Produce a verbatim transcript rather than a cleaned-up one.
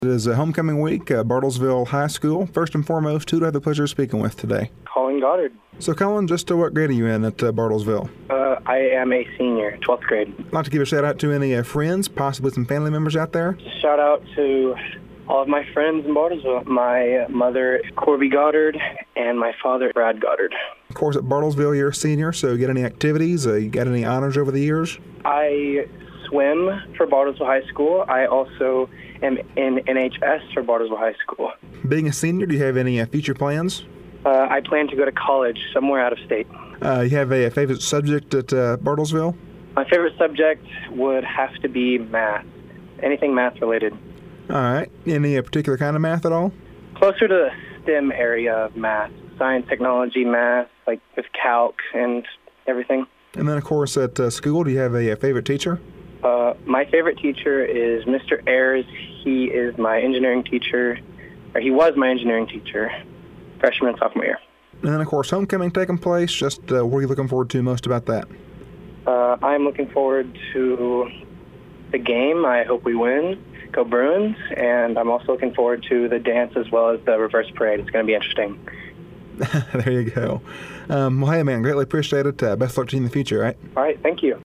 It is a homecoming week at Bartlesville High School. First and foremost, who do I have the pleasure of speaking with today? Colin Goddard. So, Colin, just uh, what grade are you in at uh, Bartlesville? Uh, I am a senior, twelfth grade. I'd like to give a shout out to any uh, friends, possibly some family members out there. Shout out to all of my friends in Bartlesville. My mother, Corby Goddard, and my father, Brad Goddard. Of course, at Bartlesville, you're a senior, so you got any activities? Uh, you got any honors over the years? I swim for Bartlesville High School. I also am in N H S for Bartlesville High School. Being a senior, do you have any uh, future plans? Uh, I plan to go to college somewhere out of state. Uh, you have a, a favorite subject at uh, Bartlesville? My favorite subject would have to be math. Anything math related. All right. Any uh, particular kind of math at all? Closer to the STEM area of math. Science, technology, math, like with calc and everything. And then, of course, at uh, school, do you have a, a favorite teacher? Uh, my favorite teacher is Mister Ayers. He is my engineering teacher, or he was my engineering teacher, freshman and sophomore year. And then, of course, homecoming taking place. Just uh, what are you looking forward to most about that? Uh, I'm looking forward to the game. I hope we win. Go Bruins. And I'm also looking forward to the dance as well as the reverse parade. It's going to be interesting. There you go. Um, well, hey, man, greatly appreciate it. Uh, best luck to you in the future, all right? All right, thank you.